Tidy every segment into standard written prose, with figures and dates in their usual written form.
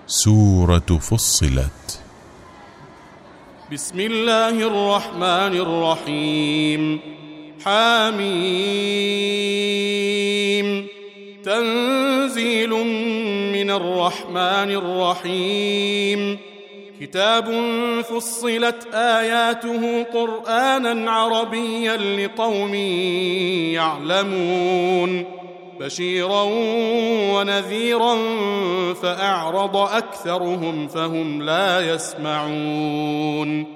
سورة فصلت. بسم الله الرحمن الرحيم. حميم. تنزيل من الرحمن الرحيم. كتاب فصلت آياته قرآنا عربيا لقوم يعلمون بشيرا ونذيرا فأعرض أكثرهم فهم لا يسمعون.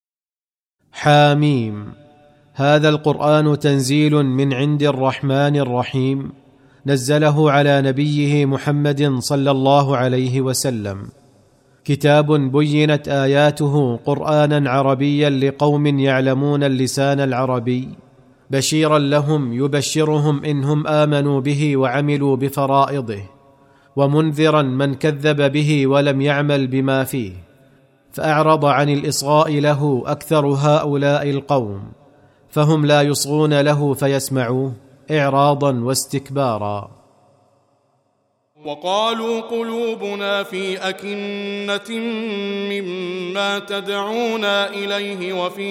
حاميم. هذا القرآن تنزيل من عند الرحمن الرحيم، نزله على نبيه محمد صلى الله عليه وسلم. كتاب بينت آياته قرآنا عربيا لقوم يعلمون اللسان العربي، بشيرا لهم يبشرهم إنهم آمنوا به وعملوا بفرائضه، ومنذرا من كذب به ولم يعمل بما فيه، فأعرض عن الإصغاء له أكثر هؤلاء القوم، فهم لا يصغون له فيسمعوه إعراضا واستكبارا. وقالوا قلوبنا في أكنة مما تدعونا إليه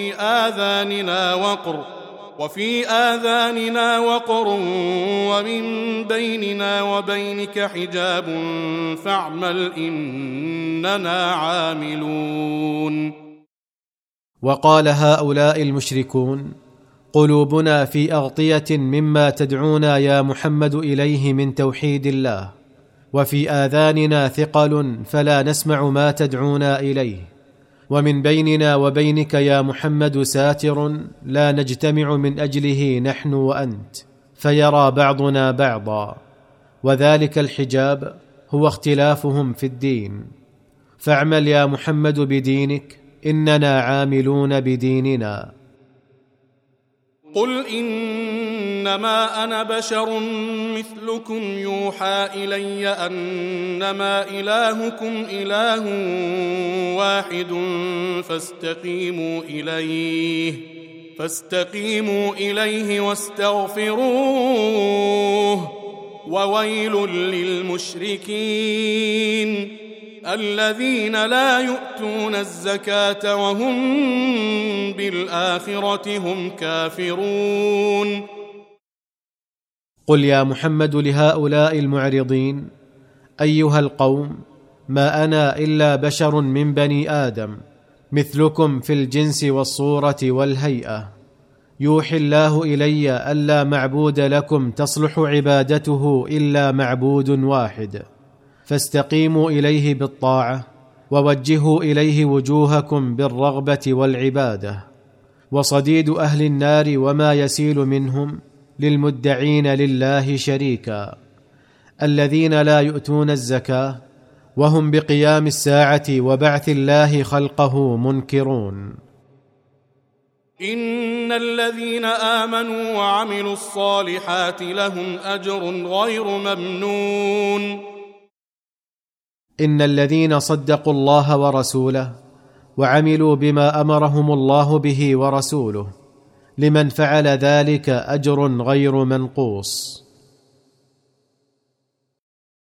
وفي آذاننا وقر ومن بيننا وبينك حجاب فاعمل إننا عاملون. وقال هؤلاء المشركون قلوبنا في أغطية مما تدعونا يا محمد إليه من توحيد الله، وفي آذاننا ثقل فلا نسمع ما تدعونا إليه، ومن بيننا وبينك يا محمد ساتر لا نجتمع من أجله نحن وأنت، فيرى بعضنا بعضا، وذلك الحجاب هو اختلافهم في الدين. فاعمل يا محمد بدينك إننا عاملون بديننا. قل إنما أنا بشر مثلكم يوحى إلي أنما إلهكم إله واحد فاستقيموا إليه واستغفروه وويل للمشركين الذين لا يؤتون الزكاة وهم بالآخرة هم كافرون. قل يا محمد لهؤلاء المعرضين أيها القوم، ما أنا إلا بشر من بني آدم مثلكم في الجنس والصورة والهيئة، يوحي الله إلي ألا معبود لكم تصلح عبادته إلا معبود واحد، فاستقيموا إليه بالطاعة ووجهوا إليه وجوهكم بالرغبة والعبادة. وصديد أهل النار وما يسيل منهم للمدعين لله شريكا، الذين لا يؤتون الزكاة وهم بقيام الساعة وبعث الله خلقه منكرون. إن الذين آمنوا وعملوا الصالحات لهم أجر غير ممنون. إن الذين صدقوا الله ورسوله وعملوا بما أمرهم الله به ورسوله، لمن فعل ذلك أجر غير منقوص.